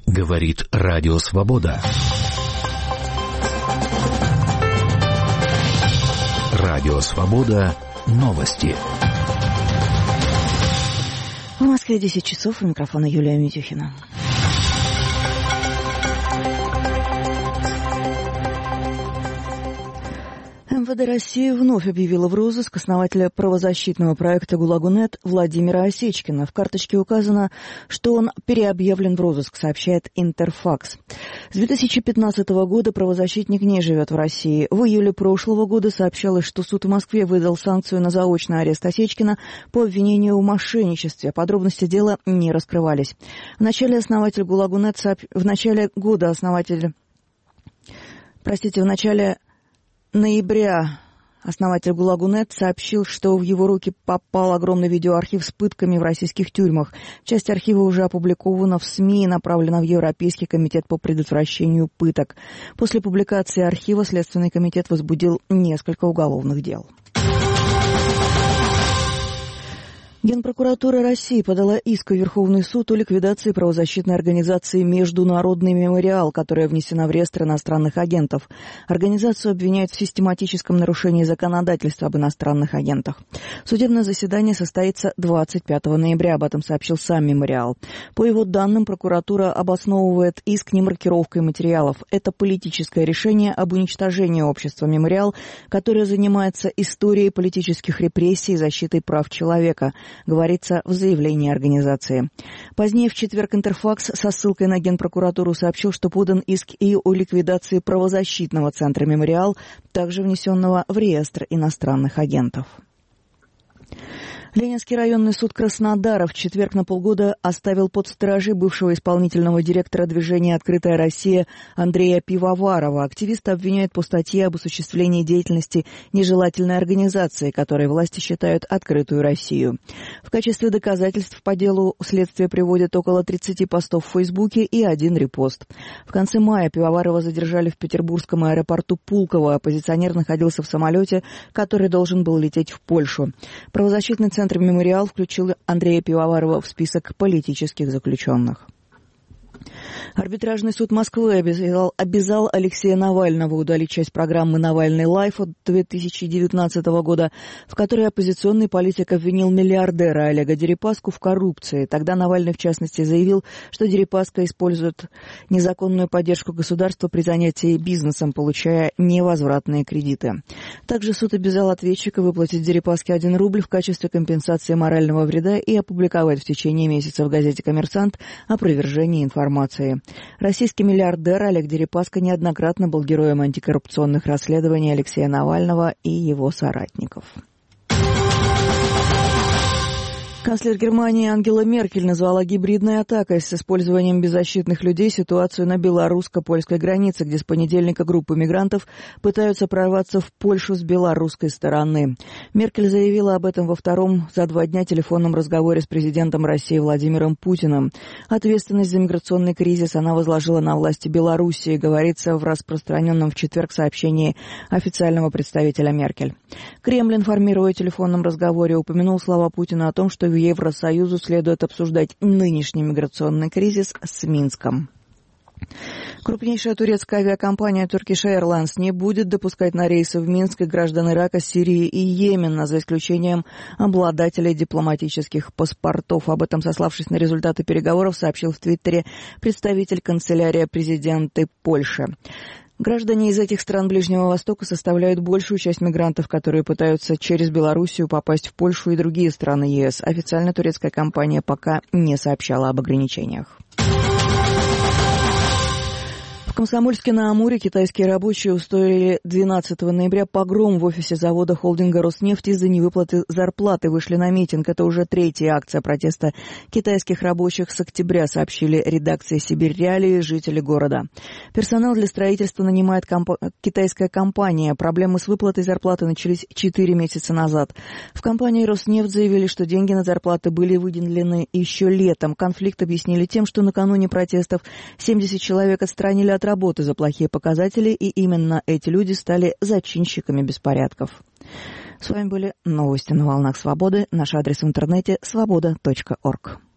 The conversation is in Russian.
Говорит Радио Свобода. Радио Свобода. Новости. В Москве 10 часов. У микрофона Юлия Митюхина. МВД России вновь объявила в розыск основателя правозащитного проекта «ГУЛАГу.нет» Владимира Осечкина. В карточке указано, что он переобъявлен в розыск, сообщает Интерфакс. С 2015 года правозащитник не живет в России. В июле прошлого года сообщалось, что суд в Москве выдал санкцию на заочный арест Осечкина по обвинению в мошенничестве. Подробности дела не раскрывались. В начале ноября основатель ГУЛАГу.нет сообщил, что в его руки попал огромный видеоархив с пытками в российских тюрьмах. Часть архива уже опубликована в СМИ и направлена в Европейский комитет по предотвращению пыток. После публикации архива Следственный комитет возбудил несколько уголовных дел. Генпрокуратура России подала иск в Верховный суд о ликвидации правозащитной организации «Международный мемориал», которая внесена в реестр иностранных агентов. Организацию обвиняют в систематическом нарушении законодательства об иностранных агентах. Судебное заседание состоится 25 ноября, об этом сообщил сам мемориал. По его данным, прокуратура обосновывает иск немаркировкой материалов. Это политическое решение об уничтожении общества «Мемориал», которое занимается историей политических репрессий и защитой прав человека, говорится в заявлении организации. Позднее в четверг Интерфакс со ссылкой на Генпрокуратуру сообщил, что подан иск и о ликвидации правозащитного центра «Мемориал», также внесенного в реестр иностранных агентов. Ленинский районный суд Краснодара в четверг на полгода оставил под стражей бывшего исполнительного директора движения «Открытая Россия» Андрея Пивоварова. Активиста обвиняют по статье об осуществлении деятельности нежелательной организации, которой власти считают «Открытую Россию». В качестве доказательств по делу следствие приводит около 30 постов в Фейсбуке и 1 репост. В конце мая Пивоварова задержали в петербургском аэропорту Пулково. Оппозиционер находился в самолете, который должен был лететь в Польшу. Правозащитный центр «Мемориал» включил Андрея Пивоварова в список политических заключенных. Арбитражный суд Москвы обязал Алексея Навального удалить часть программы «Навальный лайф» от 2019 года, в которой оппозиционный политик обвинил миллиардера Олега Дерипаску в коррупции. Тогда Навальный, в частности, заявил, что Дерипаска использует незаконную поддержку государства при занятии бизнесом, получая невозвратные кредиты. Также суд обязал ответчика выплатить Дерипаске 1 рубль в качестве компенсации морального вреда и опубликовать в течение месяца в газете «Коммерсант» опровержение информации. Российский миллиардер Олег Дерипаска неоднократно был героем антикоррупционных расследований Алексея Навального и его соратников. Канцлер Германии Ангела Меркель назвала гибридной атакой с использованием беззащитных людей ситуацию на белорусско-польской границе, где с понедельника группы мигрантов пытаются прорваться в Польшу с белорусской стороны. Меркель заявила об этом во втором за 2 дня телефонном разговоре с президентом России Владимиром Путиным. Ответственность за миграционный кризис она возложила на власти Белоруссии, говорится в распространенном в четверг сообщении официального представителя Меркель. Кремль, информируя о телефонном разговоре, упомянул слова Путина о том, что в Евросоюзу следует обсуждать нынешний миграционный кризис с Минском. Крупнейшая турецкая авиакомпания Turkish Airlines не будет допускать на рейсы в Минск граждан Ирака, Сирии и Йемена, за исключением обладателей дипломатических паспортов. Об этом, сославшись на результаты переговоров, сообщил в Твиттере представитель канцелярии президента Польши. Граждане из этих стран Ближнего Востока составляют большую часть мигрантов, которые пытаются через Белоруссию попасть в Польшу и другие страны ЕС. Официально турецкая компания пока не сообщала об ограничениях. В Комсомольске-на-Амуре китайские рабочие устроили 12 ноября погром в офисе завода холдинга «Роснефть» из-за невыплаты зарплаты. Вышли на митинг. Это уже 3-я акция протеста китайских рабочих с октября, сообщили редакции «Сибирь Реалии» жители города. Персонал для строительства нанимает китайская компания. Проблемы с выплатой зарплаты начались 4 месяца назад. В компании «Роснефть» заявили, что деньги на зарплаты были выделены еще летом. Конфликт объяснили тем, что накануне протестов 70 человек отстранили от работы за плохие показатели, и именно эти люди стали зачинщиками беспорядков. С вами были новости на волнах Свободы. Наш адрес в интернете – svoboda.org.